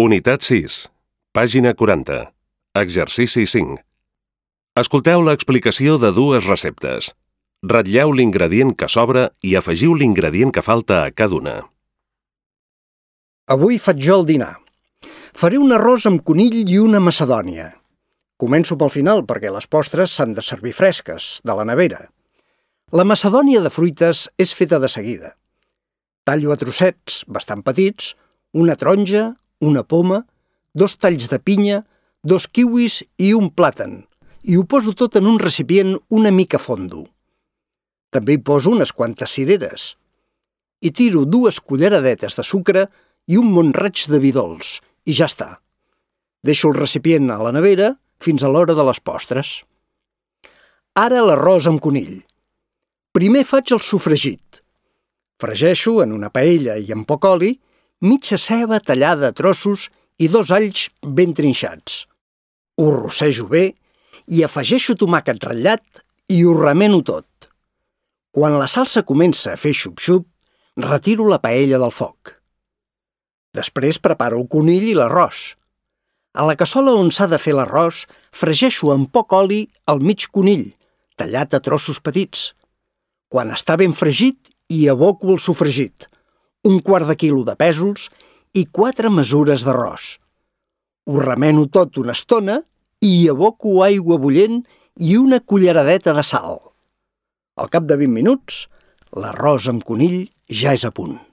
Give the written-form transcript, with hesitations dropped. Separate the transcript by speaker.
Speaker 1: Unitat 6, pàgina 40, exercici 5. Escolteu l'explicació de dues receptes. Ratlleu l'ingredient que sobra i afegiu l'ingredient que falta a cada una.
Speaker 2: Avui faig jo el dinar. Faré un arròs amb conill i una macedònia. Començo pel final perquè les postres s'han de servir fresques, de la nevera. La macedònia de fruites és feta de seguida. Tallo a trossets, bastant petits, una taronja, una poma, 2 talls de pinya, 2 kiwis i un plàtan, i ho poso tot en un recipient una mica fondo. També hi poso unes quantes cireres. Hi tiro 2 culleradetes de sucre i un mont-raig de vi dolç, i ja està. Deixo el recipient a la nevera fins a l'hora de les postres. Ara l'arròs amb conill. Primer faig el sofregit. Fregeixo en una paella i amb poc oli mitja ceba tallada a trossos i 2 alls ben trinxats. Ho rossejo bé i afegeixo tomàquet ratllat i ho remeno tot. Quan la salsa comença a fer xup-xup, retiro la paella del foc. Després preparo el conill i l'arròs. A la cassola on s'ha de fer l'arròs, fregeixo amb poc oli el mig conill, tallat a trossos petits. Quan està ben fregit, hi aboco el sofregit, 1/4 de quilo de pèsols i 4 mesures d'arròs. Ho remeno tot una estona i hi aboco aigua bullent i una culleradeta de sal. Al cap de 20 minuts, l'arròs amb conill ja és a punt.